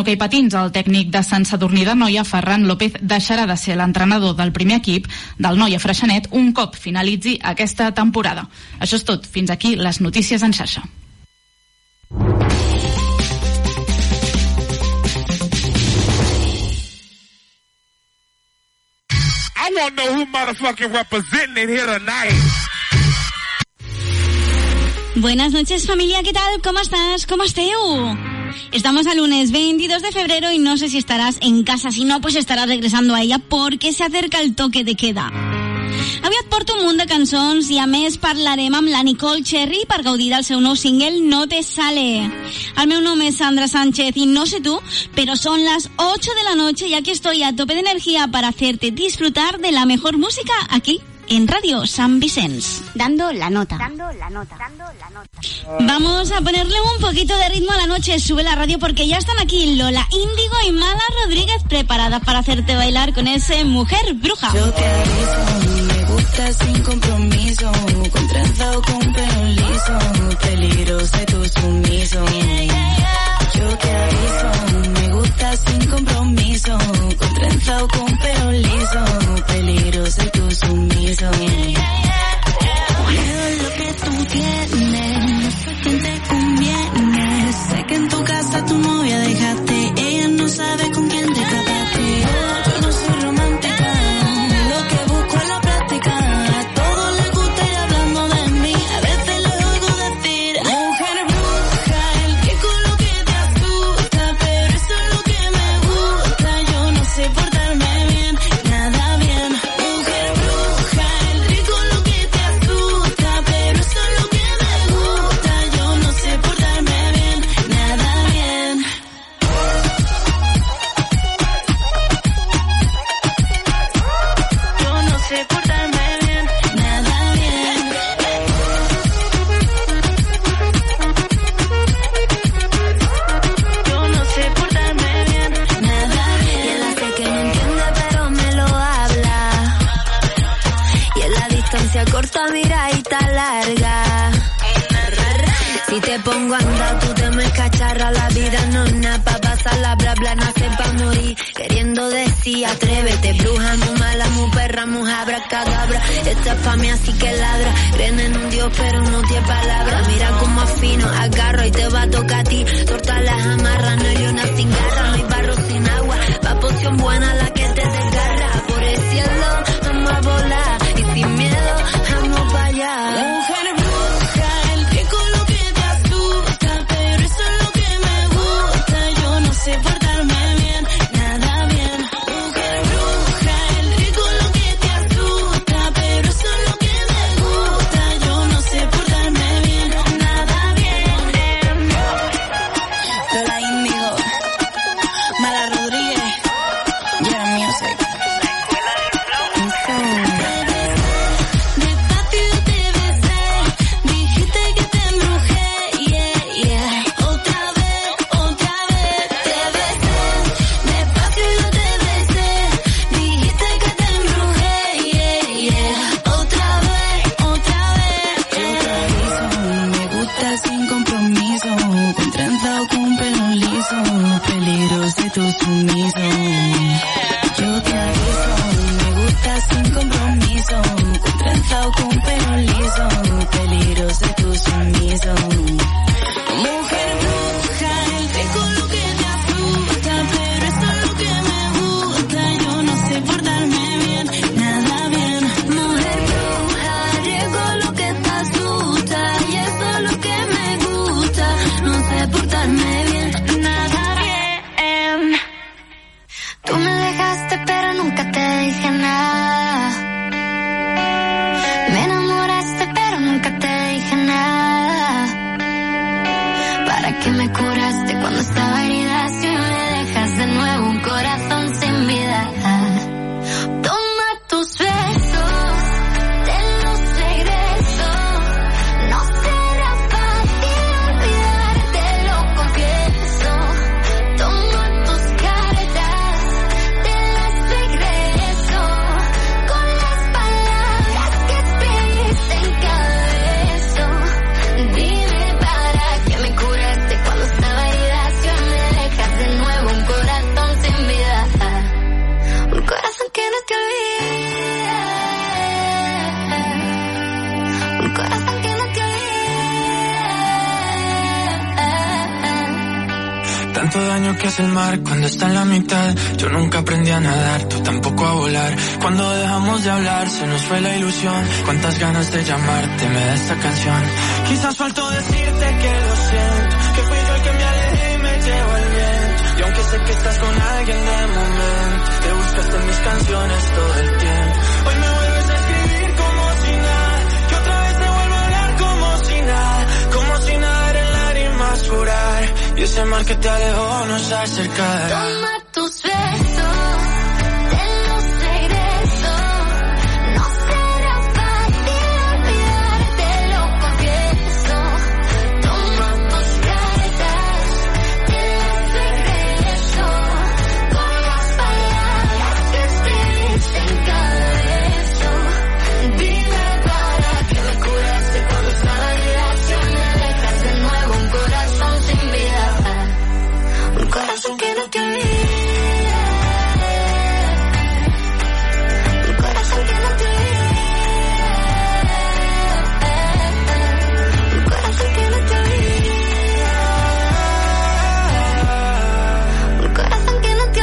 Hoquei patins, el tècnic de Sant Sadurní d'Anoia, Ferran López, deixarà de ser l'entrenador del primer equip del Noia Freixenet un cop finalitzi aquesta temporada. Això és tot. Fins aquí les notícies en xarxa. I want to know who motherfucking representing here tonight. Buenas noches, familia, ¿qué tal? ¿Cómo estás? ¿Cómo esteu? Estamos al lunes 22 de febrero y no sé si estaràs en casa, si no, pues estaràs regresando a ella porque se acerca el toque de queda. Avui et porto un munt de cançons i a més parlarem amb la Nicole Cherry per gaudir del seu nou single No te sale. El meu nom és Sandra Sánchez y no sé tú, pero son las 8 de la noche y aquí estoy a tope de energía para hacerte disfrutar de la mejor música aquí en Radio San Vicens. Dando la nota. Vamos a ponerle un poquito de ritmo a la noche. Sube la radio porque ya están aquí Lola Índigo y Mala Rodríguez preparadas para hacerte bailar con ese Mujer Bruja. Yo te aviso, me gusta sin compromiso, con trenza o con pelo liso, peligroso y tu sumiso. Yo te aviso, me gusta sin compromiso, con trenza o con pelo liso, peligroso y tu sumiso. Veo lo que tú tienes, no sé quién te conviene. Sé que en tu casa tu novia dejaste, ella no sabe con quién te casaste. Yo no soy romántica, lo que busco es la práctica. A todos les gusta ir hablando de mí, a veces les oigo decir mujer bruja, el rico lo que te asusta, pero eso es lo que me gusta. Yo no sé portarme bien, nada bien. Mujer bruja, el rico lo que te asusta, pero eso es lo que me gusta. Yo no sé portarme bien, nada bien. Yo no sé portarme bien, nada bien. Yo no sé portarme bien, nada bien. Y él hace que no entiende pero me lo habla. Y en la distancia corta, miradita larga. Si te pongo a andar, tú te me cacharras. La vida no es nada pa' pasarla, bla bla, nace pa' morir. Queriendo decir, atrévete, bruja, muy mala, muy perra, muy abracadabra. Esta es pa' mí, así que ladra. Creen en un Dios, pero no tiene palabra. Mira cómo afino, agarro y te va a tocar a ti. Torta las amarras, no hay una sin garra, no hay barro sin agua. Va poción buena la que te desgarra. Por el cielo, vamos a volar. Y sin miedo, vamos para allá. Mujer bruja, el rico lo que te asusta, pero eso es lo que me gusta. Yo no sé portarme bien, nada bien. Mujer bruja, el rico lo que te asusta, pero eso es lo que me gusta. Yo no sé portarme bien, nada bien. Lola Índigo, Mala Rodríguez, Yera Music. Despacio te besé, dijiste que te embrujé, yeah, yeah. Otra vez te besé, despacio yo te besé, dijiste que te embrujé, yeah, yeah. Otra vez. Yo te aviso, me gusta sin compromiso, con trenza o con pelo liso, peligroso y tu sumiso. Yo te aviso, me gusta sin compromiso, con trenza o con pelo liso, peligroso y tu sumiso. Mujer bruja, el rico lo que te asusta, pero eso es lo que me gusta. Yo no sé portarme bien, nada bien. Mujer bruja, el rico lo que te asusta, y eso es lo que me gusta. No sé portarme bien, nada bien. Tú me dejaste pero nunca te dije nada. Me enamoraste pero nunca te daño que es el mar cuando está en la mitad. Yo nunca aprendí a nadar, tú tampoco a volar. Cuando dejamos de hablar se nos fue la ilusión. Cuántas ganas de llamarte me da esta canción. Quizás faltó decirte que lo siento, que fui yo el que me alejé y me llevo el viento. Y aunque sé que estás con alguien de momento, te buscaste en mis canciones todo el tiempo. Hoy me vuelves a escribir como si nada, que otra vez te vuelvo a hablar como si nada. Como si nada en lágrimas jurar, y ese mar que te alejó nos acerca. Toma tus besos. Corazón que no te olvide, un corazón que no te olvide, un corazón que no te olvide, un corazón que no te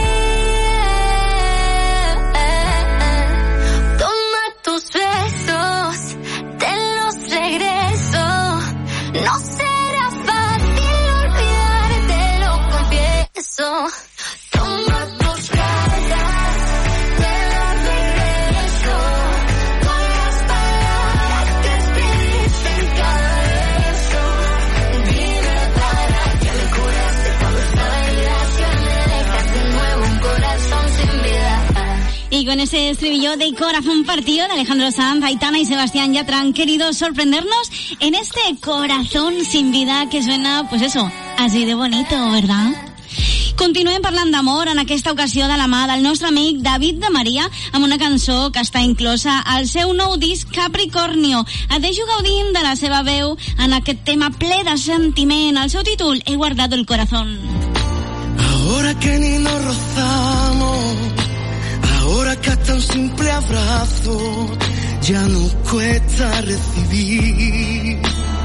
olvide. Toma tus besos, te los regreso. No será fácil olvidarte, lo confieso. Toma tus cartas, te las regreso. Con las palabras que escribiste en cada beso. Dime para qué me curaste cuando estaba en gracia. Me dejas de nuevo un corazón sin vida. Y con ese estribillo de Corazón Partido de Alejandro Sanz, Aitana y Sebastián Yatra han querido sorprendernos en este Corazón sin vida que suena, pues eso, así de bonito, ¿verdad? Continuem parlant d'amor, en aquesta ocasió de la mà del nostre amic David de Maria, amb una cançó que està inclosa al seu nou disc Capricornio. Et deixo gaudint de la seva veu en aquest tema ple de sentiment. El seu títol, He guardado el corazón. Ahora que ni nos rozamos, ahora que hasta un simple abrazo ya no cuesta recibir.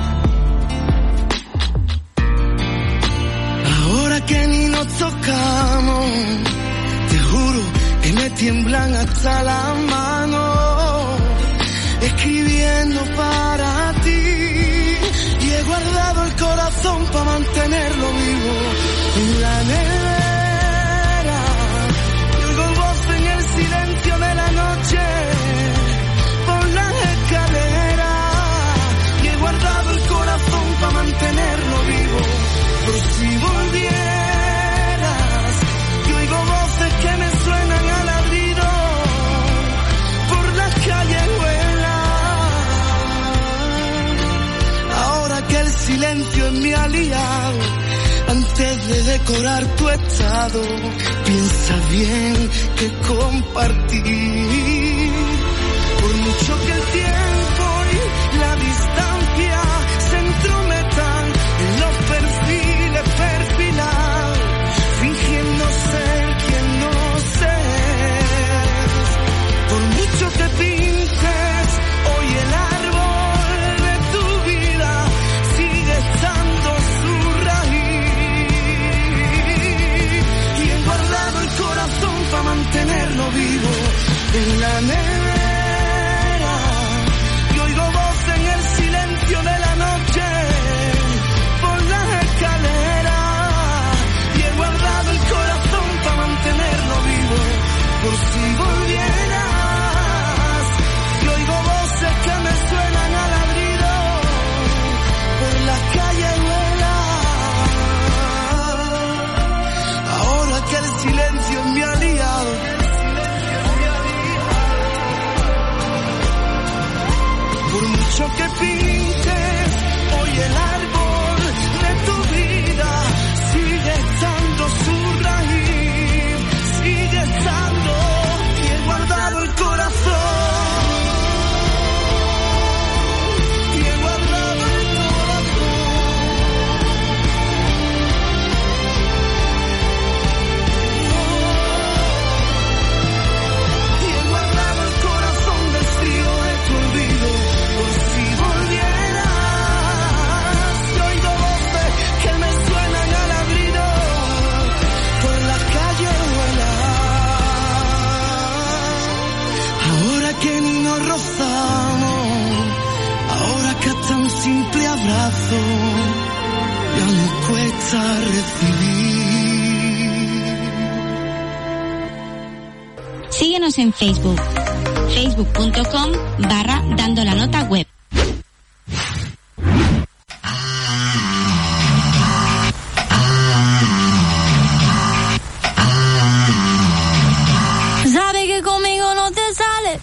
Ahora que ni nos tocamos, te juro que me tiemblan hasta las manos, escribiendo para ti. Y he guardado el corazón para mantenerlo vivo en la nevera. Y oigo voz en el silencio de la noche por las escaleras. Y he guardado el corazón para mantenerlo vivo por si volvieras. Y oigo voces que me suenan al ladrido por las callejuelas. Ahora que el silencio es mi aliado, antes de decorar tu estado, piensa bien que compartir. Por mucho que el tiempo y la distancia se entrometan en los perfiles perfilados, fingiendo ser quien no sé. Por mucho que pintes hoy el árbol de tu vida, sigue estando su raíz. Y he guardado el corazón para mantenerlo vivo en la nevera. Y oigo voz en el silencio de la noche por las escaleras. Y he guardado el corazón para mantenerlo vivo por si volvieras. Y oigo voces que me suenan al ladrido por las callejuelas. Ahora que el silencio es mi aliado, por mucho que pintes hoy el árbol de tu vida, sigue estando su raíz, sigue estando. Y he guardado el corazón, y he guardado el corazón, y he guardado el corazón del frío de tu olvido por si volvieras. Síguenos en Facebook, facebook.com/dandolanotaweb. Sabe que conmigo no te sale.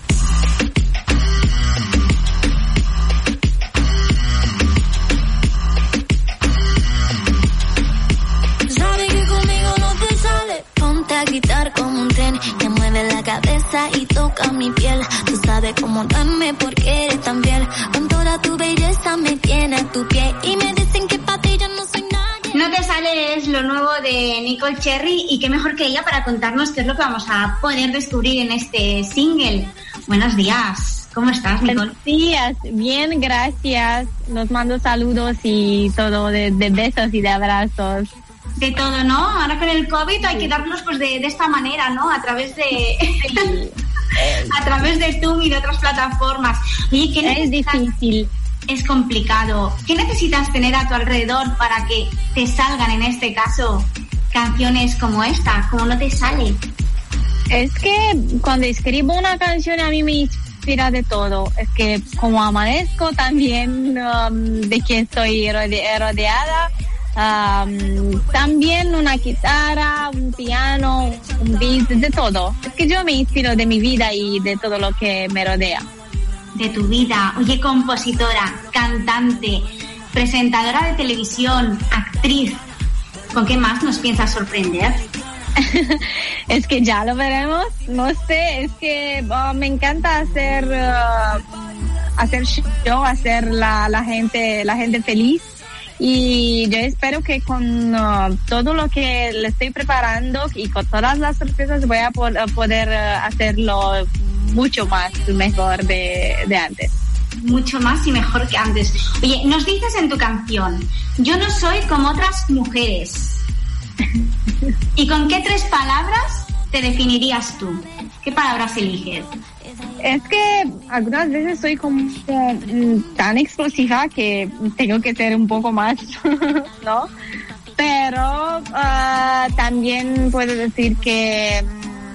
Sabe que conmigo no te sale. Ponte a gritar como un tren que mueve la cabeza y toca mi piel. Tú sabes cómo darme porque eres tan fiel. Con toda tu belleza me tiene a tu pie y me dicen que pa' ti yo no soy nadie. No te sale es lo nuevo de Nicole Cherry y qué mejor que ella para contarnos qué es lo que vamos a poder descubrir en este single. Buenos días, ¿cómo estás, Nicole? Buenos días, bien, gracias. Nos mando saludos y todo de besos y de abrazos. De todo, ¿no? Ahora con el COVID hay que darlos pues de esta manera, ¿no? A través de a través de Zoom y de otras plataformas. Oye, ¿qué es difícil? Es complicado. ¿Qué necesitas tener a tu alrededor para que te salgan, en este caso, canciones como esta? ¿Cómo no te sale? Es que cuando escribo una canción a mí me inspira de todo. Es que como amanezco también de quien estoy rodeada. También una guitarra, un piano, un beat, de todo. Es que yo me inspiro de mi vida y de todo lo que me rodea. De tu vida. Oye, compositora, cantante, presentadora de televisión, actriz. ¿Con qué más nos piensas sorprender? Es que ya lo veremos. No sé, es que me encanta hacer show, hacer la gente feliz. Y yo espero que con todo lo que le estoy preparando y con todas las sorpresas voy a poder hacerlo mucho más mejor de antes. Mucho más y mejor que antes. Oye, nos dices en tu canción, yo no soy como otras mujeres. ¿Y con qué 3 palabras te definirías tú? ¿Qué palabras eliges? Es que algunas veces soy como tan explosiva que tengo que ser un poco más, ¿no? Pero también puedo decir que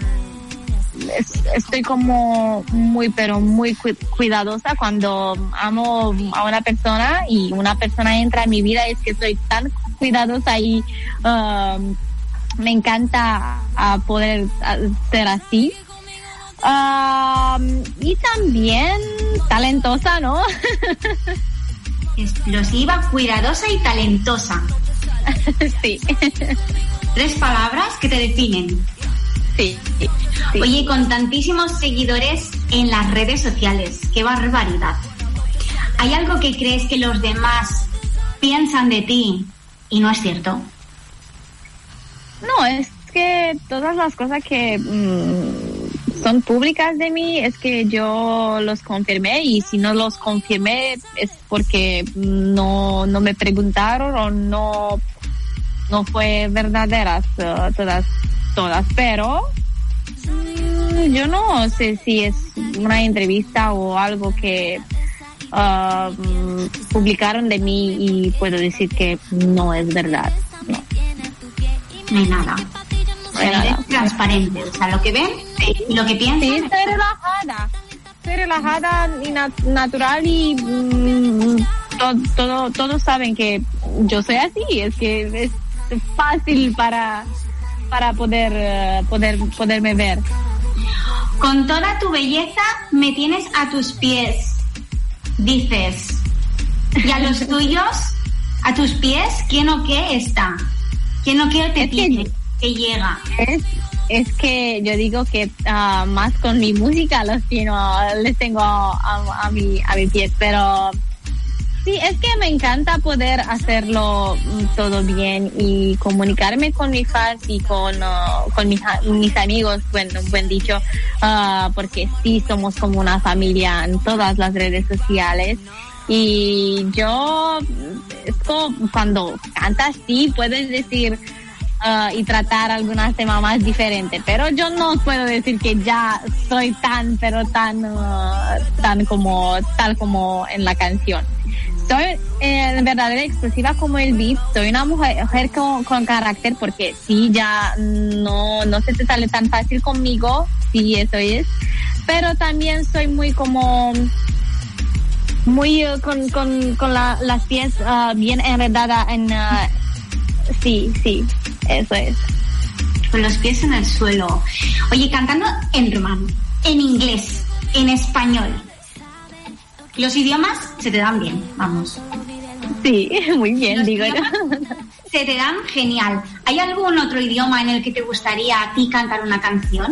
estoy como muy cuidadosa cuando amo a una persona y una persona entra en mi vida. Es que soy tan cuidadosa y me encanta poder ser así. Y también talentosa, ¿no? Explosiva, cuidadosa y talentosa. Sí. 3 palabras que te definen. Sí. Oye, con tantísimos seguidores en las redes sociales, qué barbaridad. ¿Hay algo que crees que los demás piensan de ti y no es cierto? No, es que todas las cosas que son públicas de mí es que yo los confirmé, y si no los confirmé es porque no me preguntaron o no fue verdaderas todas, pero yo no sé si es una entrevista o algo que publicaron de mí y puedo decir que no es verdad. No hay nada. Es transparente, o sea, lo que ven y lo que piensan. Sí, estoy relajada y natural, y todos saben que yo soy así. Es que es fácil para poderme ver. Con toda tu belleza me tienes a tus pies, dices. Y a los tuyos, a tus pies, ¿quién o qué está? ¿Quién o qué te tiene? Que llega. Es que yo digo que más con mi música les tengo a mi pies, pero sí, es que me encanta poder hacerlo todo bien y comunicarme con mis fans y con mis amigos, buen dicho, porque sí somos como una familia en todas las redes sociales. Y yo, es como cuando cantas, sí, puedes decir y tratar algunos temas más diferentes, pero yo no puedo decir que ya soy tal como en la canción. soy verdadera explosiva como el beat. Soy una mujer con carácter, porque sí, ya no se te sale tan fácil conmigo, sí, eso es. Pero también soy muy como... muy con las pies bien enredada en... sí, eso es. Con los pies en el suelo. Oye, cantando en rumano, en inglés, en español. Los idiomas se te dan bien, vamos. Sí, muy bien, digo yo. Se te dan genial. ¿Hay algún otro idioma en el que te gustaría a ti cantar una canción?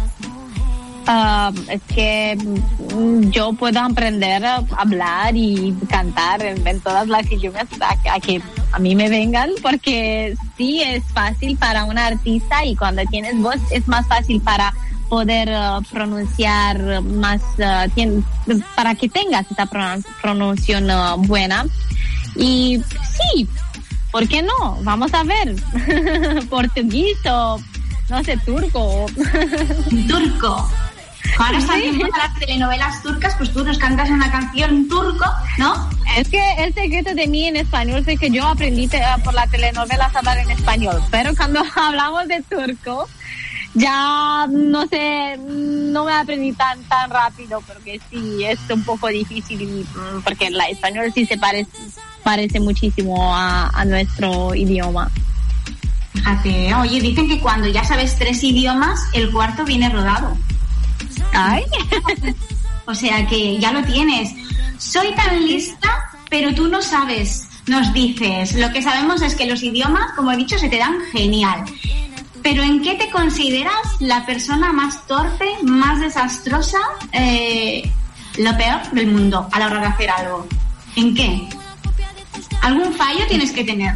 Es que yo puedo aprender a hablar y cantar en todas las idiomas a que a mí me vengan, porque sí es fácil para un artista, y cuando tienes voz es más fácil para poder pronunciar más, para que tengas esta pronunciación buena. Y sí, ¿por qué no? Vamos a ver. Portugués o, no sé, turco. Turco. Ahora están en las telenovelas turcas, pues tú nos cantas una canción turco, ¿no? Es que el secreto de mí en español es que yo aprendí por la telenovela a hablar en español, pero cuando hablamos de turco, ya no sé, no me aprendí tan rápido, porque sí, es un poco difícil, porque el español sí se parece muchísimo a nuestro idioma. Fíjate, oye, dicen que cuando ya sabes 3 idiomas, el cuarto viene rodado. Ay. O sea que ya lo tienes. Soy tan lista, pero tú no sabes, nos dices. Lo que sabemos es que los idiomas, como he dicho, se te dan genial. Pero ¿en qué te consideras la persona más torpe, más desastrosa, lo peor del mundo a la hora de hacer algo? ¿En qué? ¿Algún fallo tienes que tener?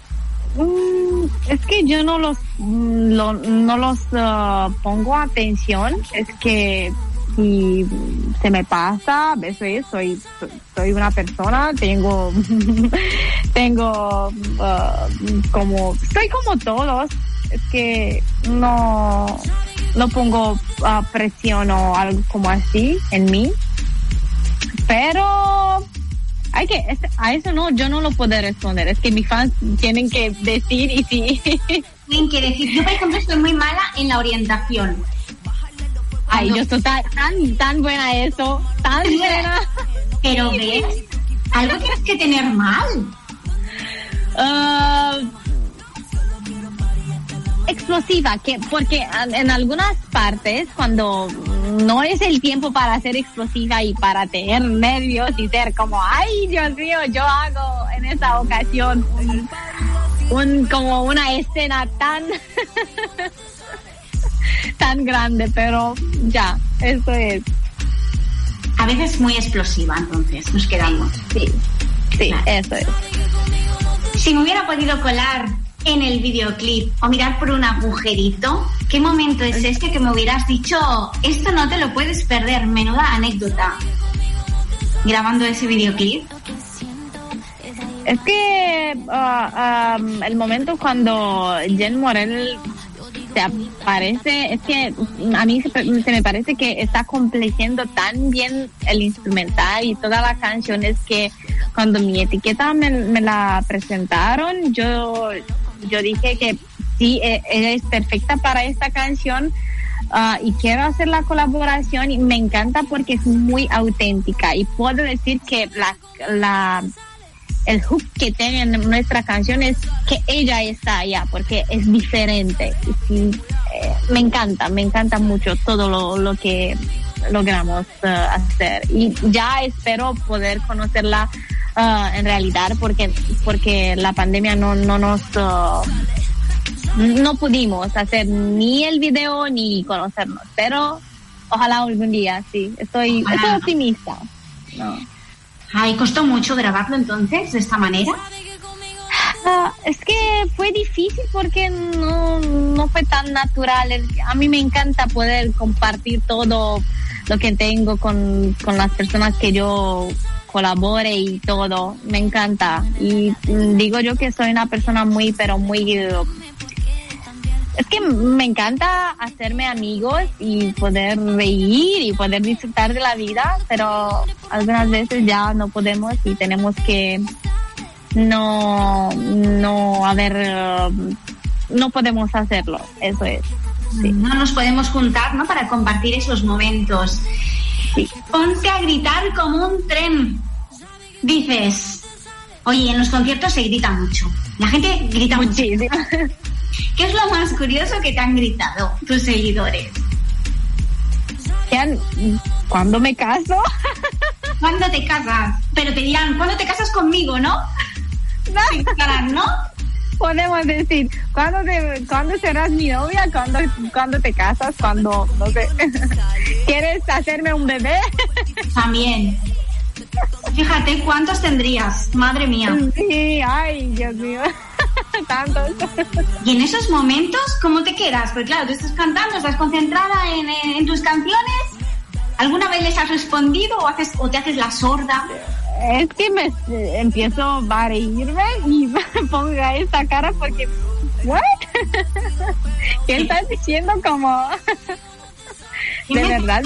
Es que yo no los pongo atención. Es que si se me pasa, a veces soy una persona, tengo como, soy como todos. Es que no pongo presión o algo como así en mí, pero a eso no, yo no lo puedo responder. Es que mis fans tienen que decir, y sí. Tienen que decir. Yo, por ejemplo, estoy muy mala en la orientación. Ay, yo estoy tan buena eso, tan buena. Pero ves, algo tienes que tener mal. Explosiva, porque en algunas partes, cuando no es el tiempo para ser explosiva y para tener nervios y ser como, ay, Dios mío, yo hago en esta ocasión como una escena tan grande, pero ya, eso es. A veces muy explosiva, entonces, nos quedamos. Sí, claro. Eso es. Si me hubiera podido colar en el videoclip o mirar por un agujerito, ¿qué momento es este que me hubieras dicho, esto no te lo puedes perder? Menuda anécdota grabando ese videoclip. Es que el momento cuando Jen Morel se aparece, es que a mí se me parece que está compleciendo tan bien el instrumental y toda la canción. Es que cuando mi etiqueta me la presentaron, yo dije que sí, eres perfecta para esta canción, y quiero hacer la colaboración, y me encanta porque es muy auténtica, y puedo decir que el hook que tiene en nuestra canción es que ella está allá, porque es diferente. Y sí, me encanta mucho todo lo que logramos hacer, y ya espero poder conocerla en realidad, porque la pandemia no pudimos hacer ni el video ni conocernos, pero ojalá algún día, sí, estoy optimista. No. Ay, ¿costó mucho grabarlo entonces de esta manera? Es que fue difícil porque no fue tan natural. A mí me encanta poder compartir todo lo que tengo con las personas que yo colabore y todo. Me encanta. Y digo yo que soy una persona muy, pero muy es que me encanta hacerme amigos y poder reír y poder disfrutar de la vida, pero algunas veces ya no podemos y tenemos que no podemos hacerlo, eso es. Sí. No nos podemos juntar, ¿no? Para compartir esos momentos. Sí. Ponte a gritar como un tren. Dices, oye, en los conciertos se grita mucho. La gente grita muchísimo. ¿Qué es lo más curioso que te han gritado tus seguidores? ¿Cuándo me caso? ¿Cuándo te casas? Pero te dirán, ¿cuándo te casas conmigo, no? ¿No? Podemos decir, ¿cuándo serás mi novia? ¿Cuándo te casas? ¿Cuándo, no sé, quieres hacerme un bebé? También. Fíjate, ¿cuántos tendrías? Madre mía. Sí, ay, Dios mío. Tantos. Y en esos momentos, ¿cómo te quedas? Porque claro, tú estás cantando, estás concentrada en tus canciones. ¿Alguna vez les has respondido o te haces la sorda? Es que me empiezo a reírme y me pongo esta cara porque ¿what? ¿Qué estás diciendo? Como de verdad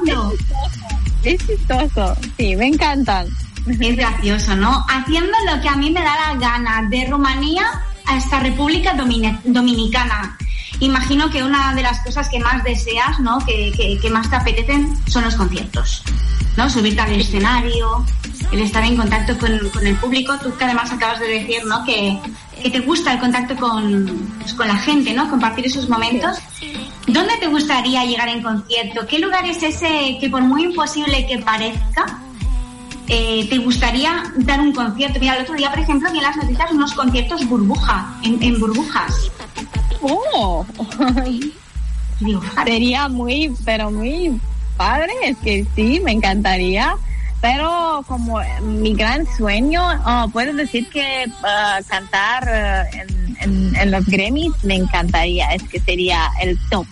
es chistoso. Sí, me encantan. Es gracioso, ¿no? Haciendo lo que a mí me da la gana, de Rumanía hasta República Dominicana. Imagino que una de las cosas que más deseas, ¿no? Que más te apetecen son los conciertos, ¿no? Subirte al escenario, el estar en contacto con el público. Tú que además acabas de decir, ¿no? Que te gusta el contacto con la gente, ¿no? Compartir esos momentos. ¿Dónde te gustaría llegar en concierto? ¿Qué lugar es ese que por muy imposible que parezca, te gustaría dar un concierto? Mira, el otro día, por ejemplo, vi en las noticias unos conciertos burbuja, en burbujas. ¡Oh! Digo, sería muy padre, es que sí, me encantaría. Pero como mi gran sueño, puedo decir que cantar en los Grammys me encantaría, es que sería el top.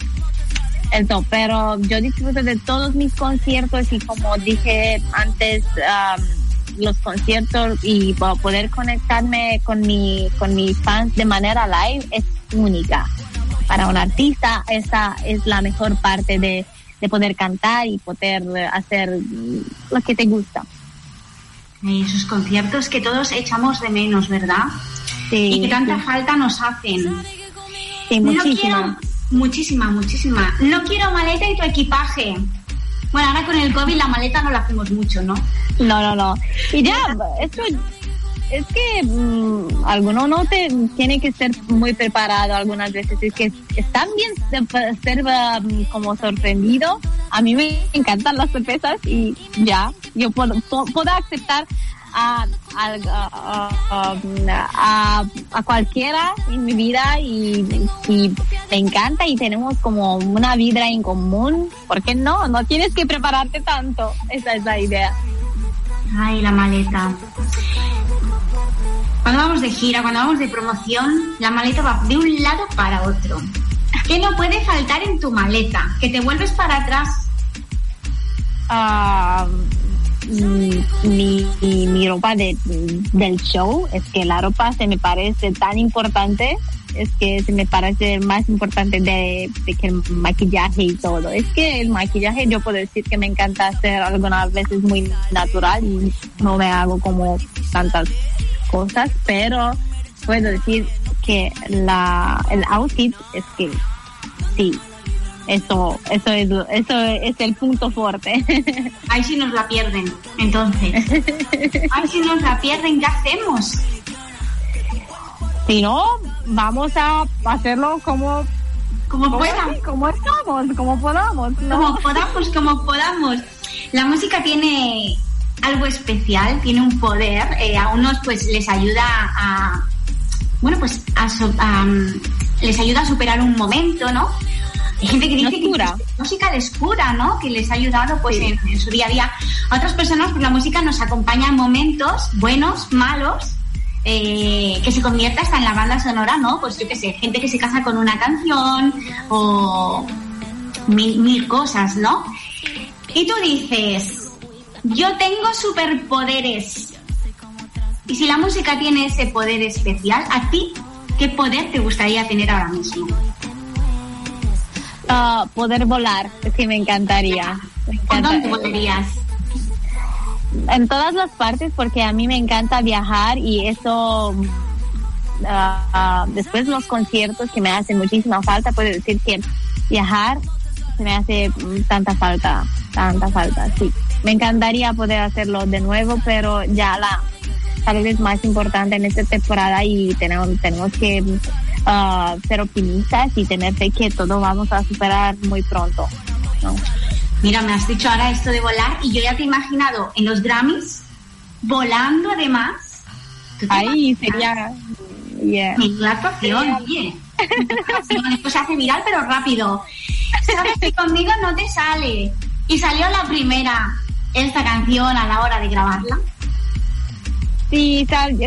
Pero yo disfruto de todos mis conciertos y como dije antes, los conciertos y poder conectarme con mis fans de manera live es única. Para un artista esa es la mejor parte de poder cantar y poder hacer lo que te gusta. Y esos conciertos que todos echamos de menos, ¿verdad? Sí, y que tanta falta nos hacen. Sí, muchísima. Muchísima. No quiero maleta y tu equipaje. Bueno, ahora con el COVID la maleta no la hacemos mucho, ¿no? No. Y ya, esto es que alguno no tiene que ser muy preparado algunas veces. Es que está bien ser como sorprendido. A mí me encantan las sorpresas y ya, yo puedo aceptar a cualquiera en mi vida y me encanta y tenemos como una vibra en común. ¿Por qué no? No tienes que prepararte tanto. Esa es la idea. Ay, la maleta. Cuando vamos de gira, cuando vamos de promoción, la maleta va de un lado para otro. ¿Qué no puede faltar en tu maleta? ¿Que te vuelves para atrás? Mi ropa del show. Es que la ropa se me parece tan importante. Es que se me parece más importante de que el maquillaje y todo. Es que el maquillaje yo puedo decir que me encanta hacer algunas veces muy natural y no me hago como tantas cosas, pero puedo decir que el outfit es que sí, eso es el punto fuerte. Ahí sí nos la pierden, entonces. Ahí sí nos la pierden, ¿qué hacemos? Si no, vamos a hacerlo como puedan, como estamos, como podamos, ¿no? Como podamos. La música tiene algo especial, tiene un poder. A unos pues les ayuda les ayuda a superar un momento, ¿no? Hay gente que dice que la música les cura, ¿no? Que les ha ayudado pues sí, en su día a día. A otras personas pues la música nos acompaña en momentos buenos, malos, que se convierta hasta en la banda sonora, ¿no? Pues yo qué sé, gente que se casa con una canción o mil cosas, ¿no? Y tú dices, yo tengo superpoderes. Y si la música tiene ese poder especial, ¿a ti qué poder te gustaría tener ahora mismo? poder volar, sí, me encantaría. ¿Por dónde volarías? En todas las partes, porque a mí me encanta viajar y eso, después de los conciertos que me hacen muchísima falta, puedo decir que viajar se me hace tanta falta, sí. Me encantaría poder hacerlo de nuevo, pero ya tal vez más importante en esta temporada y tenemos que ser optimistas y tener fe que todo vamos a superar muy pronto, ¿no? Mira, me has dicho ahora esto de volar y yo ya te he imaginado en los Grammys volando además. Ahí sería... Yeah. La actuación, oye. Esto se hace viral pero rápido. Sabes que conmigo no te sale. Y salió la primera esta canción a la hora de grabarla. Sí,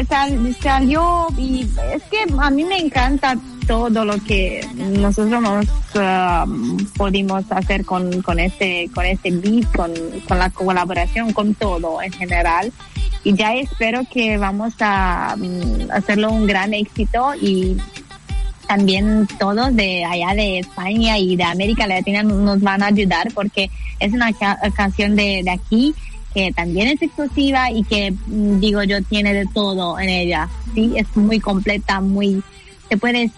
salió y es que a mí me encanta todo lo que nosotros pudimos hacer con este beat, con la colaboración, con todo en general. Y ya espero que vamos a hacerlo un gran éxito y también todos de allá de España y de América Latina nos van a ayudar porque es una canción de aquí que también es explosiva y que, digo yo, tiene de todo en ella, ¿sí? Es muy completa, te puedes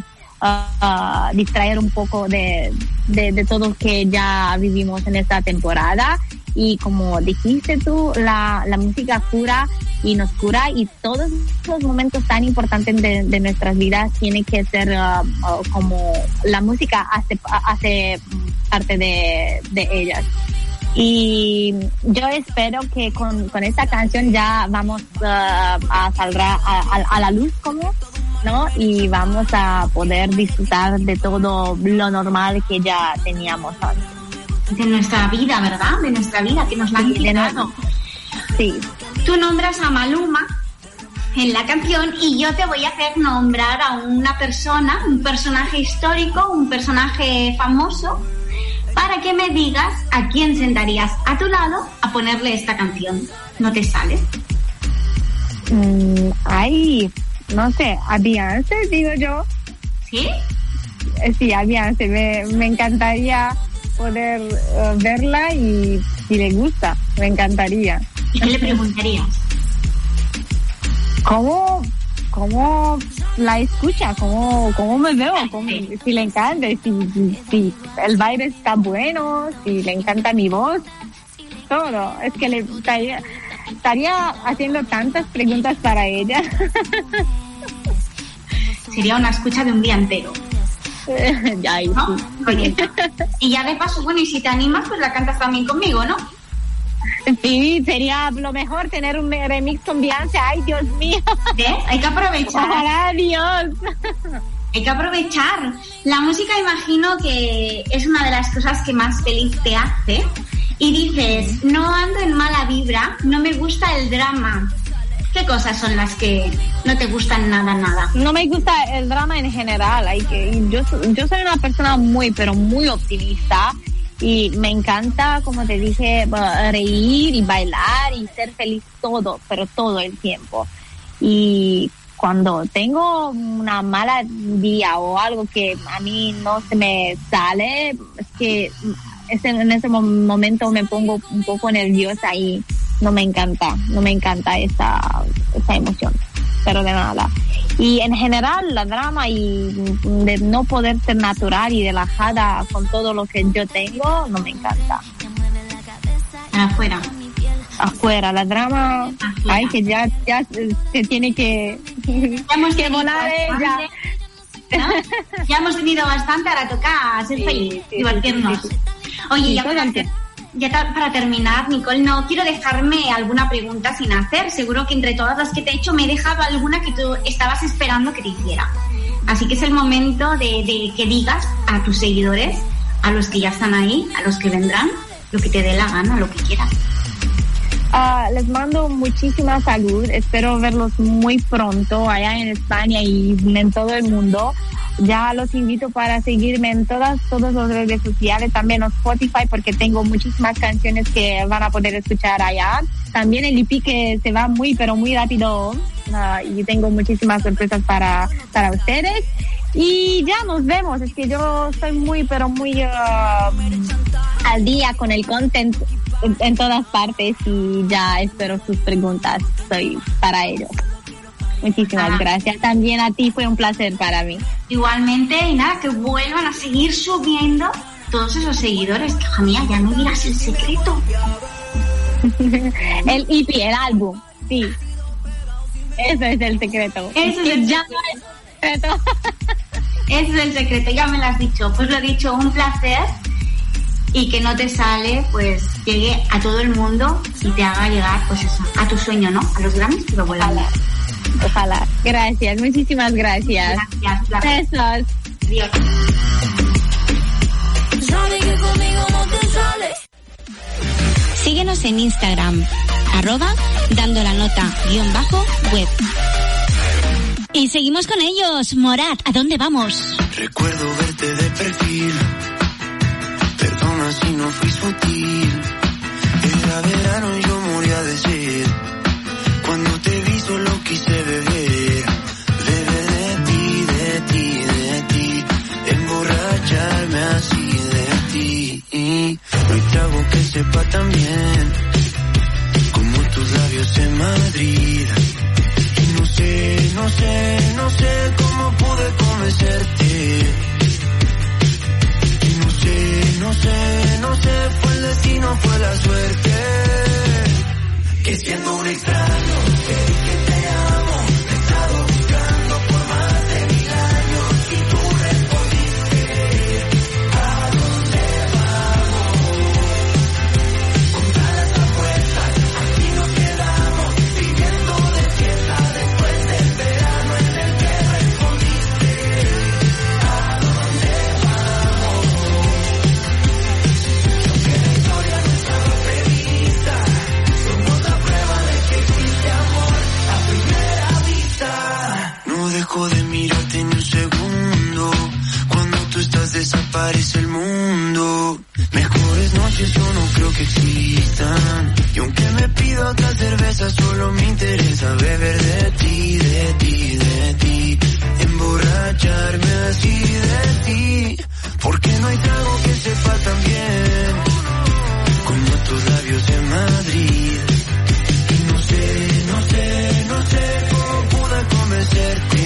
distraer un poco de todo que ya vivimos en esta temporada y como dijiste tú, la música cura y nos cura y todos los momentos tan importantes de nuestras vidas tiene que ser como la música hace parte de ellas. Y yo espero que con esta canción ya vamos a salir a la luz, ¿no? Y vamos a poder disfrutar de todo lo normal que ya teníamos antes. De nuestra vida, ¿verdad? De nuestra vida, que nos la han quitado. Sí. Tú nombras a Maluma en la canción y yo te voy a hacer nombrar a una persona, un personaje histórico, un personaje famoso, para que me digas a quién sentarías a tu lado a ponerle esta canción. ¿No te sale? No sé, a Beyoncé, digo yo. ¿Sí? Sí, a Beyoncé. Me encantaría poder verla y si le gusta, me encantaría. ¿Y qué le preguntarías? ¿Cómo la escucha? ¿Cómo me veo? Si le encanta, si el baile está bueno, si le encanta mi voz, todo. Es que le estaría haciendo tantas preguntas para ella. Sería una escucha de un día entero. Ya, ¿no? Sí. Oye, y ya de paso, bueno, y si te animas, pues la cantas también conmigo, ¿no? Sí, sería lo mejor tener un remix con Beyoncé. Ay, Dios mío. ¿Ves? Hay que aprovechar. Ojalá, Dios. Hay que aprovechar. La música, imagino que es una de las cosas que más feliz te hace. Y dices, no ando en mala vibra, no me gusta el drama. ¿Qué cosas son las que no te gustan nada? No me gusta el drama en general. Yo soy una persona muy, pero muy optimista. Y me encanta, como te dije, reír y bailar y ser feliz pero todo el tiempo. Y cuando tengo una mala día o algo que a mí no se me sale, es que en ese momento me pongo un poco nerviosa y no me encanta esa emoción, pero de nada. Y en general la drama y de no poder ser natural y relajada con todo lo que yo tengo, no me encanta. Afuera, la drama, afuera. Ay, que ya se tiene que volar ella. ¿No? Ya hemos tenido bastante, ahora toca ser feliz, divertirnos. Oye, ya para terminar, Nicole, no quiero dejarme alguna pregunta sin hacer. Seguro que entre todas las que te he hecho me he dejado alguna que tú estabas esperando que te hiciera. Así que es el momento de que digas a tus seguidores, a los que ya están ahí, a los que vendrán, lo que te dé la gana, lo que quieras. Les mando muchísima salud. Espero verlos muy pronto allá en España y en todo el mundo. Ya los invito para seguirme en todas las redes sociales, también en Spotify, porque tengo muchísimas canciones que van a poder escuchar allá. También el EP que se va muy, pero muy rápido, y tengo muchísimas sorpresas para ustedes. Y ya nos vemos. Es que yo estoy muy, pero muy al día con el content en todas partes y ya espero sus preguntas. Estoy para ello. Muchísimas gracias. También a ti, fue un placer para mí. Igualmente, y nada, que vuelvan a seguir subiendo todos esos seguidores. Que, hija mía, ya no dirás el secreto. El EP, el álbum, sí. Eso es el secreto. Eso es el secreto. Ese es el secreto, ya me lo has dicho. Pues lo he dicho, un placer. Y que no te sale, pues llegue a todo el mundo y te haga llegar, pues eso, a tu sueño, ¿no? A los Grammys, pero bueno. Ojalá. Gracias, muchísimas gracias. Gracias. Besos. Adiós. Síguenos en Instagram, @dandolanota_web. Y seguimos con ellos. Morat, ¿a dónde vamos? Recuerdo verte de perfil. Perdona si no fui sutil. Era verano y yo moría de sed. Cuando te vi solo quise beber. Beber de ti. Emborracharme así de ti. No hay trago que sepa tan bien como tus labios en Madrid. Y no sé cómo pude convencerte. No sé, fue el destino, fue la suerte. Que siendo un extraño, te dije te amo. Te he estado buscando por más de 1000 años y tú respondiste. ¿A dónde vamos? Con todas las apuestas, aquí nos quedamos. Viviendo de fiesta después del verano en el que respondiste. ¿A dónde vamos? Que la historia no estaba prevista. Somos la prueba de que existe amor a primera vista. No dejo de mirarte ni un segundo. Cuando tú estás desaparece el mundo. Mejores noches yo no creo que existan. Y aunque me pido otra cerveza solo me interesa beber de ti. Emborracharme así de ti. Porque no hay trago que sepa tan bien como tus labios en Madrid. Y no sé cómo pude convencerte.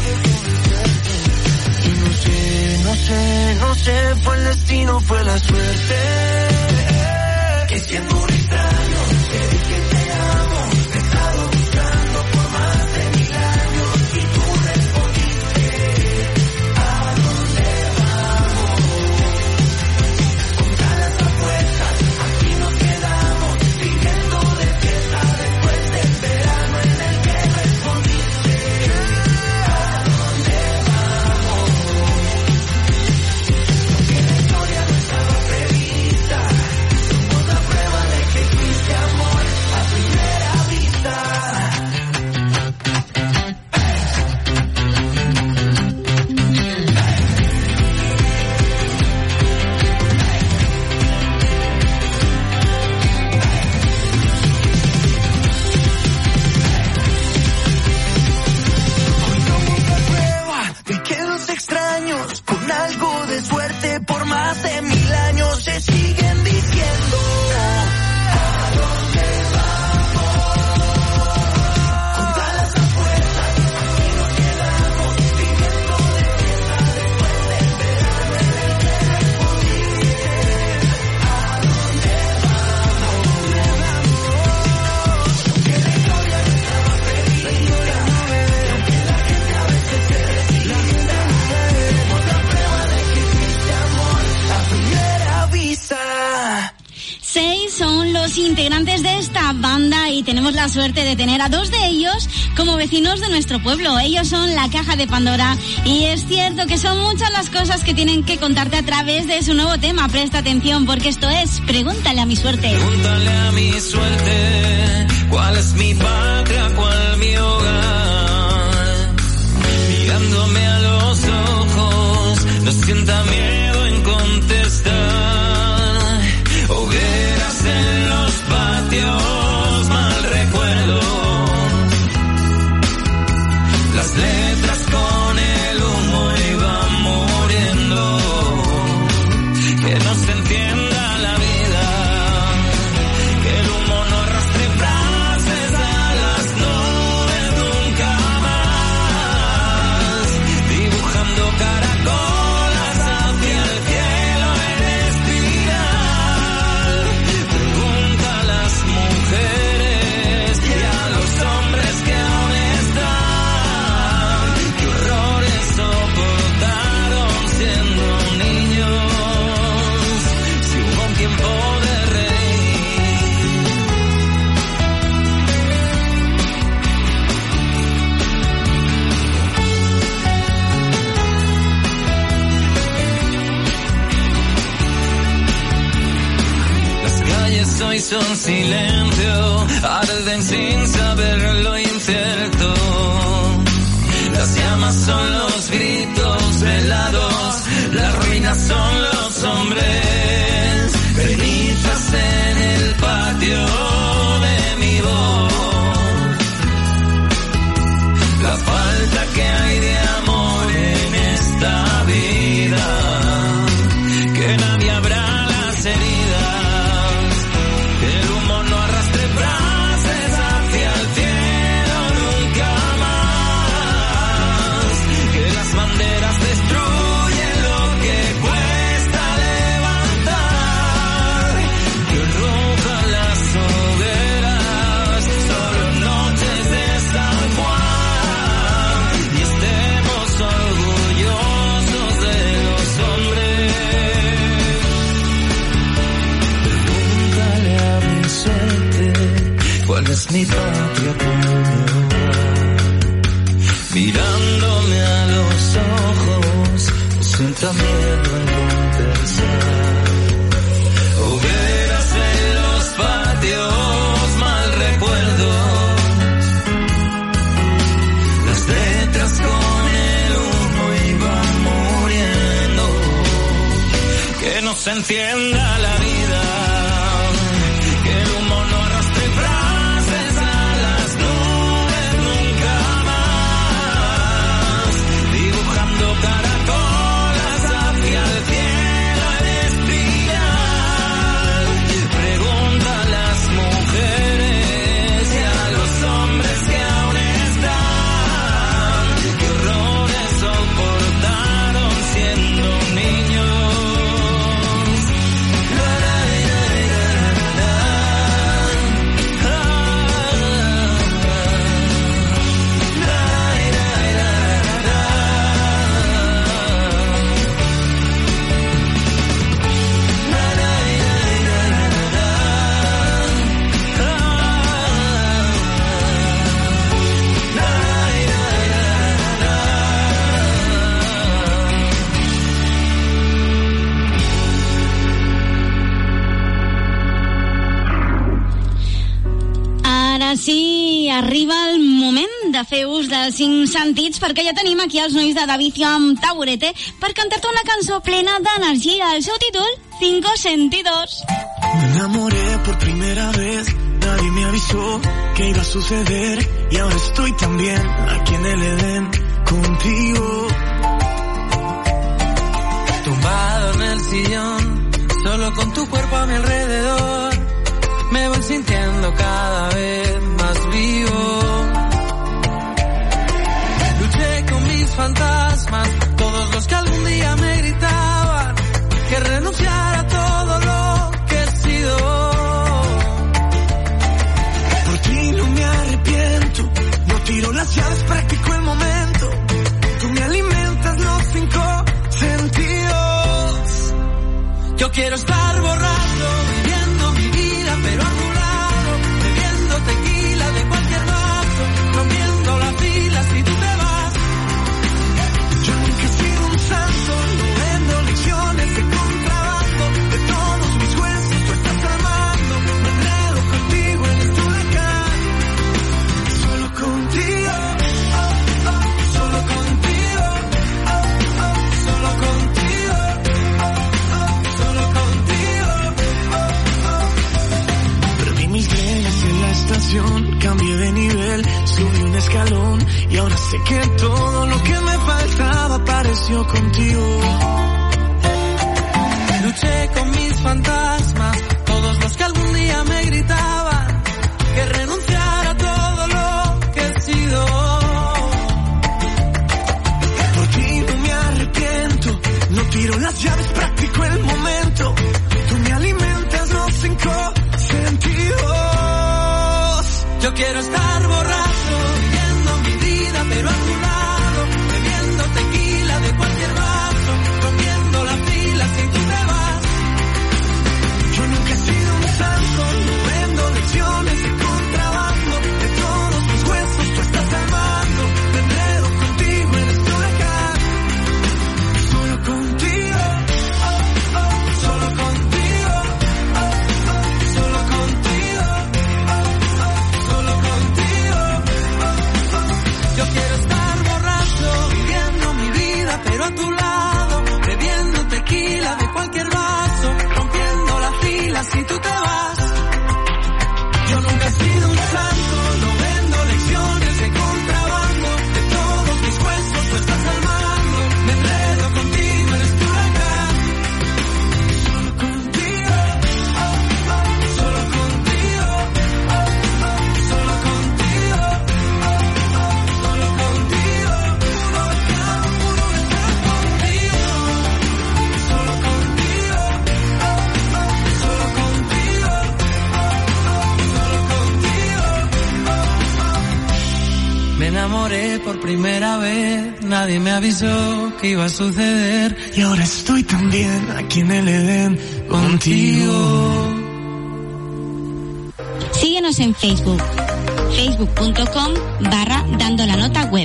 Y no sé, fue el destino, fue la suerte. Que siendo un extraño, te dije te amo. Te he estado buscando por más de 1000 años y tú respondiste. ¿A dónde vamos? Con todas las apuestas, aquí nos quedamos. Viviendo de fiesta después del verano en el que respondiste. ¿A dónde vamos? Que la historia no estaba prevista. Somos la prueba de que existe amor a primera vista. Hoy somos la prueba de que los extraños con algo de suerte por más de 1000 años se siguen diciendo. ¿A dónde vamos? Con todas las apuestas, aquí nos quedamos. Viviendo de fiesta después del verano en el que respondiste. ¿A dónde vamos? Que la historia no estaba prevista. Y aunque la gente a veces se resiste, somos la prueba de que existe amor a primera vista. 6 son los integrantes de esta banda y tenemos la suerte de tener a 2 de ellos como vecinos de nuestro pueblo. Ellos son La Caja de Pandora y es cierto que son muchas las cosas que tienen que contarte a través de su nuevo tema. Presta atención porque esto es Pregúntale a mi suerte. Pregúntale a mi suerte, cuál es mi patria, cuál mi hogar. Mirándome a los ojos, no sienta miedo en contestar. Hogueras en los patios, mal recuerdo. Las letras con el humo y hizo un silencio, arden sin saber lo incierto. Las llamas son los gritos velados, las ruinas son los hombres, cenizas en el patio de mi voz. La falta que hay de amor en esta vida, que nadie abra las heridas, que el humo no arrastre frases hacia el cielo nunca más, que las banderas destruyen lo que cuesta levantar, que rujan las hogueras, solo noches de San Juan, y estemos orgullosos de los hombres. Pregúntale a mi suerte cuál es mi patria, cuál mi hogar. Mirándome a los ojos, no sienta miedo en confesar. Hogueras en los patios, mal recuerdos. Las letras con el humo iban muriendo. Que no se encienda la vida, que el humo no arrastre frases a las nubes nunca más, dibujando caracolas hacia el cielo en espiral. Pregunta a las mujeres y a los hombres que aún están, qué horrores soportaron siendo niños. Ara sí, arriba el moment de fer ús dels 5 sentits, perquè ja tenim aquí els nois de Davicio amb Taburete per cantar-te una cançó plena d'energia. El seu títol, 5 sentidos. Me enamoré por primera vez, nadie me avisó que iba a suceder y ahora estoy también aquí en el Edén contigo. Tumbado en el sillón, solo con tu cuerpo a mi alrededor, me voy sintiendo cada vez más vivo. Luché con mis fantasmas, todos los que algún día me gritaban que renunciara a todo lo que he sido. Por ti no me arrepiento, no tiro las llaves, practico el momento. Tú me alimentas los 5 sentidos. Yo quiero estar borracho, viviendo mi vida pero a tu lado, bebiendo tequila de cualquier vaso, rompiendo las filas si tú te vas. Yo nunca he sido un santo, no vendo lecciones de contrabando, de todos mis huesos tú estás al mando, me enredo contigo en este huracán, solo contigo, solo contigo, solo contigo, solo contigo. Perdí mis greñas en la estación, cambié de nivel, subí un escalón y ahora sé que todo lo que me faltaba apareció contigo. Luché con mis fantasmas, todos los que algún día me gritaban que renunciara a todo lo que he sido. Por ti no me arrepiento, no tiro las llaves, practico el momento. Tú me alimentas los 5 sentidos. Yo quiero estar borracho, viviendo mi vida pero a tu lado, bebiendo tequila de cualquier vaso, rompiendo las filas si tú te vas. Yo nunca he sido un santo, no vendo lecciones de contrabando, de todos mis huesos tú estás al mando, me enredo contigo en este huracán, solo contigo, solo contigo, solo contigo. enamoré por primera vez, nadie me avisó que iba a suceder. Y ahora estoy también aquí en el Edén contigo. Síguenos en Facebook, facebook.com/dandolanotaweb.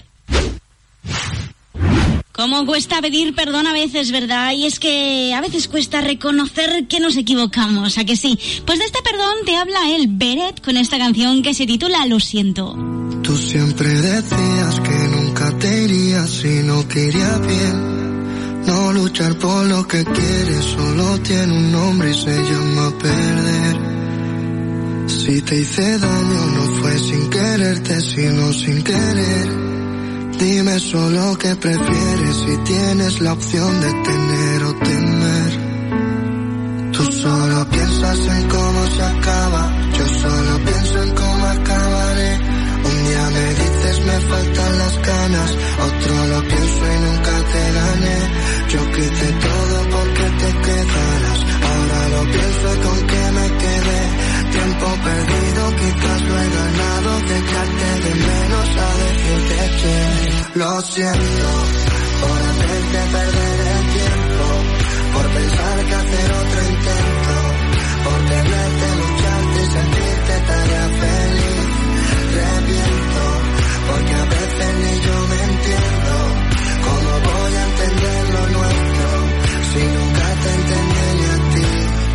¿Cómo cuesta pedir perdón a veces, verdad? Y es que a veces cuesta reconocer que nos equivocamos, ¿a que sí? Pues de este perdón te habla él, Beret, con esta canción que se titula Lo siento. Tú siempre decías que nunca te irías si no quería bien. No luchar por lo que quieres solo tiene un nombre y se llama perder. Si te hice daño no fue sin quererte, sino sin querer. Dime solo qué prefieres si tienes la opción de tener o temer. Tú solo piensas en cómo se acaba, yo solo pienso en cómo acabaré. Un día me dices me faltan las ganas, otro lo pienso y nunca te gané. Yo quise todo porque te quedaras, ahora lo pienso y con qué me quedé. Tiempo perdido, quizás lo he ganado, de echarte de menos a decirte che. Lo siento por hacerte perder el tiempo, por pensar que hacer otro intento, por tenerte, lucharte y sentirte tarea feliz. Reviento, porque a veces ni yo me entiendo. ¿Cómo voy a entender lo nuestro si nunca te entendí ni a ti?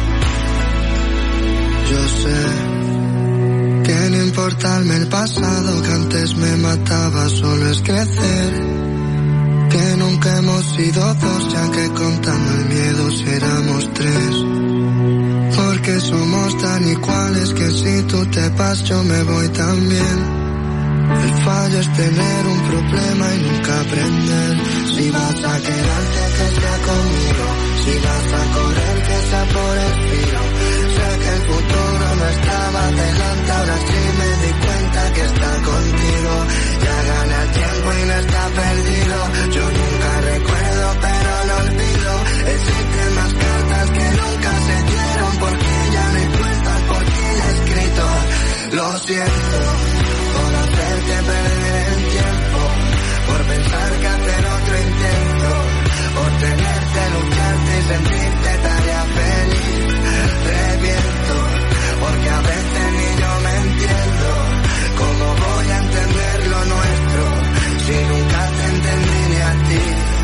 Yo sé que no importarme el pasado que antes me mataba, solo es crecer. Que nunca hemos sido dos, ya que contando el miedo si éramos tres. Porque somos tan iguales que si tú te vas yo me voy también. El fallo es tener un problema y nunca aprender. Si vas a quedarte que sea conmigo, si vas a correr que sea por el filo. Sé que el futuro no estaba delante, ahora sí me di cuenta que está contigo. Ya gana el tiempo y no está perdido. Yo nunca recuerdo pero lo olvido. Existen más cartas que nunca se dieron, porque ya no hay vueltas, porque ya he escrito. Lo siento por hacerte perder el tiempo, por pensar que hacer otro intento, por tenerte, lucharte y sentirte tarea feliz. Reviento, porque a veces ni yo me entiendo. ¿Cómo voy a entender lo nuestro si nunca te entendí ni a ti?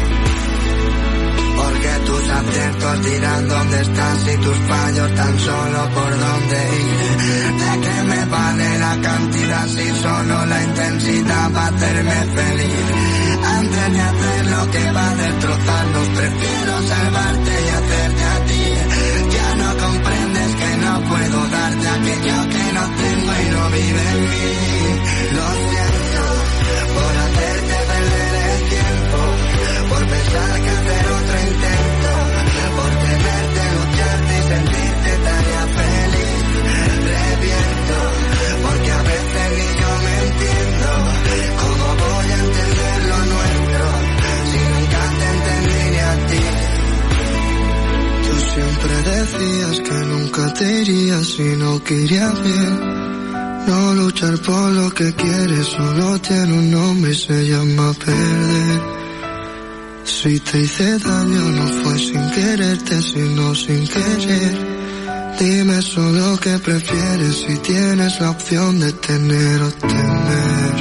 Porque tus aciertos dirán dónde estás y tus fallos tan solo por dónde ir. ¿De qué me vale la cantidad si solo la intensidad va a hacerme feliz? Antes de hacer lo que va a destrozarnos, prefiero salvarte y hacerte a ti. Ya no comprendes que no puedo darte aquello que no tengo y no vive en mí. Lo siento por hacerte perder el tiempo, por pensar que hacer otro intento, por tenerte, lucharte y sentirte tarea feliz. Reviento, porque a veces ni yo me entiendo. ¿Cómo voy a entender lo nuestro si nunca te entendí ni a ti? Tú siempre decías que nunca te irías si no querías bien. No luchar por lo que quieres solo tiene un nombre y se llama perder. Si te hice daño no fue sin quererte, sino sin querer. Dime solo qué prefieres si tienes la opción de tener o temer.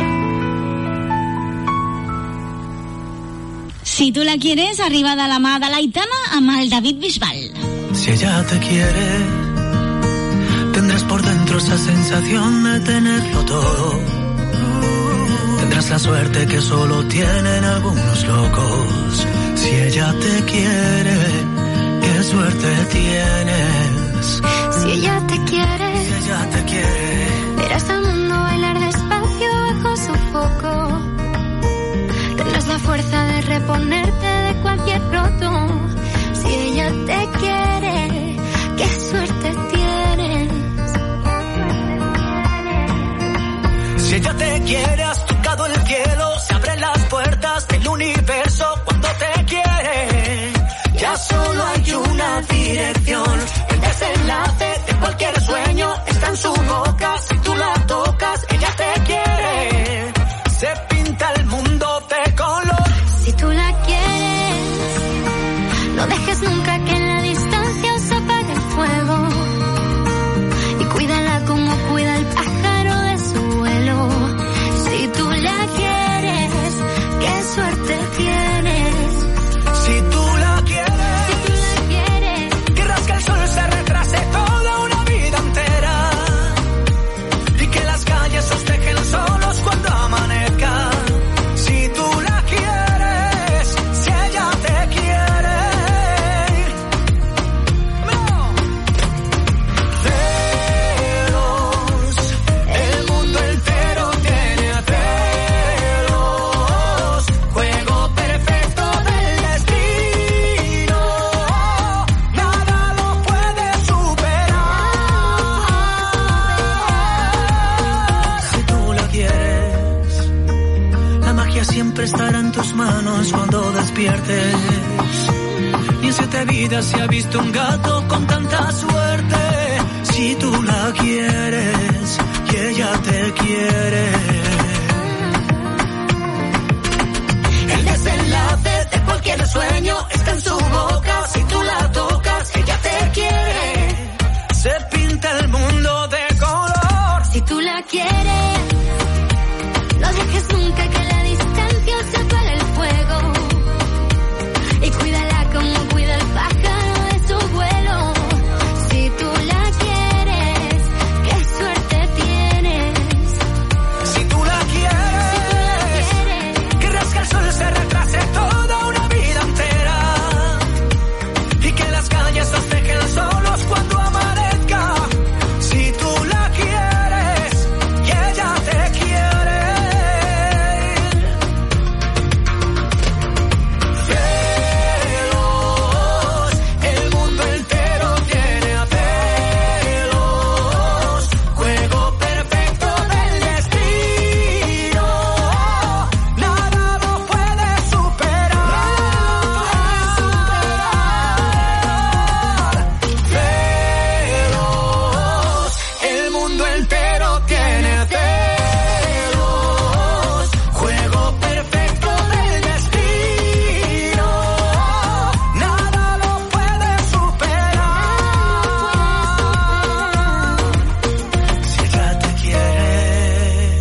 Si tú la quieres, arriba de la mà de l'Aitana amb el David Bisbal. Si ella te quiere, tendrás por dentro esa sensación de tenerlo todo. Tendrás la suerte que solo tienen algunos locos. Si ella te quiere, qué suerte tienes. Si ella te quiere, si ella te quiere, verás al mundo bailar despacio bajo su foco. Tendrás la fuerza de reponerte de cualquier roto. Si ella te quiere, qué suerte tienes. Si ella te quiere, has tocado el cielo, se abren las puertas del universo cuando te quiere. Ya solo hay una dirección, el desenlace de cualquier sueño está en su boca. Si tú la tocas, ella te quiere. Se pinta el manos cuando despiertes. Y en 7 vidas se ha visto un gato con tanta suerte. Si tú la quieres y ella te quiere. El desenlace de cualquier sueño está en su boca. Si tú la tocas, ella te quiere. Se pinta el mundo de color. Si tú la quieres, no dejes nunca que la distancia separe el fuego. Y cuídala como cuida el pájaro de su vuelo. Si tú la quieres, qué suerte tienes. Si tú la quieres, querrás que el sol se retrase toda una vida entera. Y que las calles nos dejen solos cuando amanezca. Si tú la quieres y ella te quiere. Celos, el mundo entero tiene a celos. Juego perfecto del destino. Nada lo puede superar. Celos, el mundo entero tiene celos. Juego perfecto del destino. Nada lo puede superar. Si ella te quiere.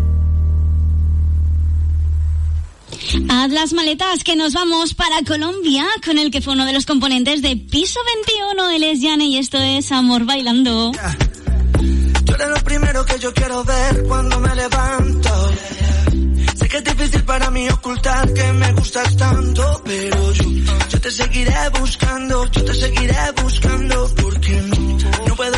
Haz las maletas que nos vamos para Colombia con el que fue uno de los componentes de Piso 21. Él es Yane y esto es Amor Bailando. Tú eres lo primero que yo quiero ver cuando me levanto. Sé que es difícil para mí ocultar que me gustas tanto, pero yo te seguiré buscando, porque no puedo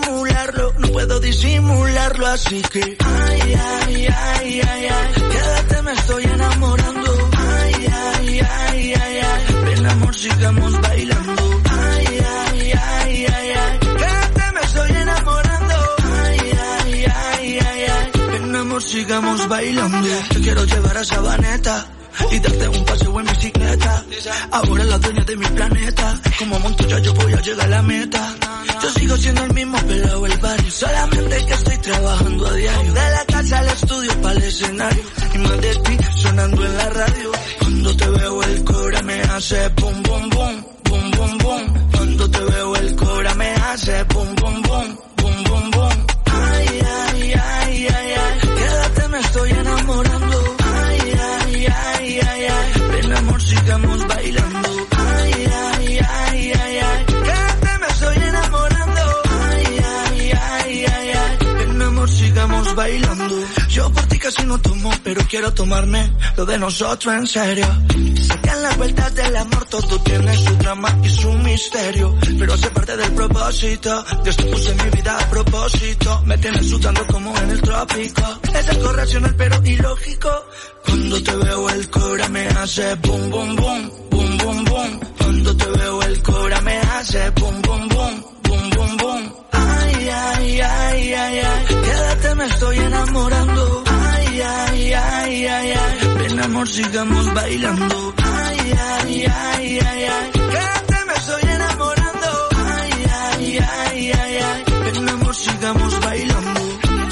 disimularlo, así que ay, ay, ay, ay, ay, quédate, me estoy enamorando, ay, ay, ay, ay, ay, ven amor, sigamos bailando, ay, ay, ay, ay, ay, quédate, me estoy enamorando, ay, ay, ay, ay, ay, ven amor, sigamos bailando, te quiero llevar a Sabaneta y darte un paseo en bicicleta. Ahora la dueña de mi planeta. Como Montoya yo voy a llegar a la meta. Yo sigo siendo el mismo pelado del barrio. Solamente que estoy trabajando a diario. De la casa al estudio para el escenario. Y más de ti sonando en la radio. Cuando te veo el cora me hace pum pum pum, pum pum pum. Cuando te veo el cora me hace pum pum pum, pum pum pum. Ay, ay, ay, ay, ay, quédate, me estoy enamorando. Ay, ay, ay, ay, ay, ven amor, sigamos bailando. Ay, ay, ay, ay, ay, quédate, me estoy enamorando. Ay, ay, ay, ay, ay, ven amor, sigamos bailando. Yo por ti casi no tomo, pero quiero tomarme lo de nosotros en serio. Sé que en las vueltas del amor todo tiene su drama y su misterio, pero hace parte del propósito. Dios te puso en mi vida a propósito. Me tienes sudando como en el trópico. Es algo racional pero ilógico. Cuando te veo el cora me hace boom boom boom, boom boom boom. Cuando te veo el cora me hace boom boom boom, boom boom boom. Ay, ay, ay, ay, ay, quédate, me estoy enamorando. Ay, ay, ay, ay, ay, ven amor, sigamos bailando. Ay, ay, ay, ay, ay, quédate, me estoy enamorando. Ay, ay, ay, ay, ay, ven amor, sigamos bailando.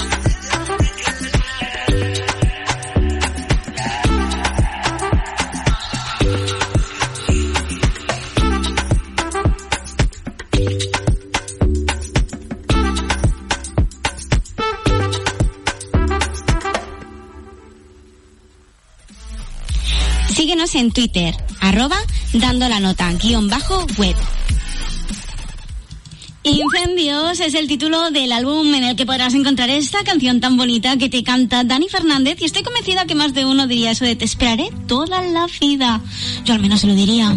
Síguenos en Twitter, @dandolanota_web. Incendios es el título del álbum en el que podrás encontrar esta canción tan bonita que te canta Dani Fernández, y estoy convencida que más de uno diría eso de te esperaré toda la vida. Yo al menos se lo diría.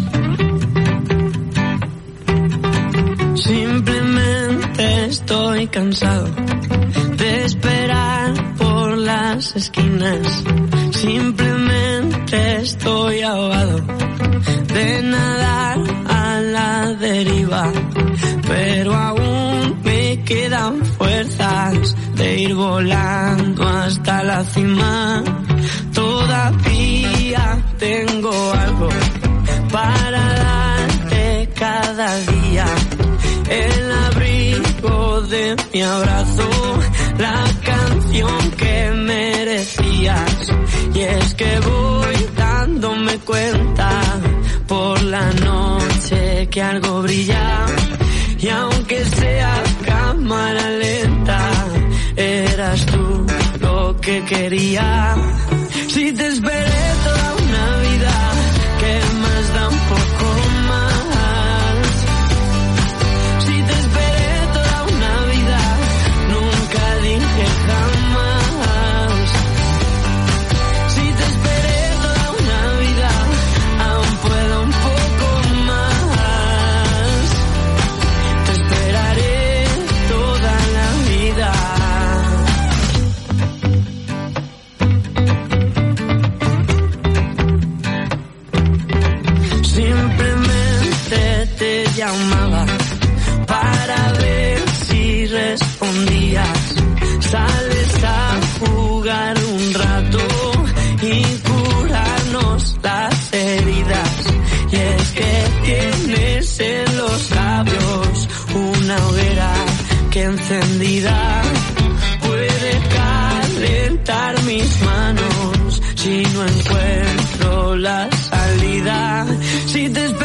Simplemente estoy cansado de esperar por las esquinas. Simplemente estoy ahogado de nadar a la deriva, pero aún me quedan fuerzas de ir volando hasta la cima. Todavía día tengo algo para darte cada día. El abrigo de mi abrazo, la canción que merecías. Y es que voy dándome cuenta por la noche que algo brilla. Y aunque sea cámara lenta, eras tú lo que quería. Si te esperé toda una vida, ¿qué más da un poco más? Si te esperé toda una vida, nunca dije jamás. Si te esperé toda una vida, aún puedo un poco más. Te esperaré toda la vida. Simplemente te llamaba para ver si respondías. Sales a jugar un rato y curarnos las heridas. Y es que tienes en los labios una hoguera que encendida puede calentar mis manos si no encuentro la salida. Si te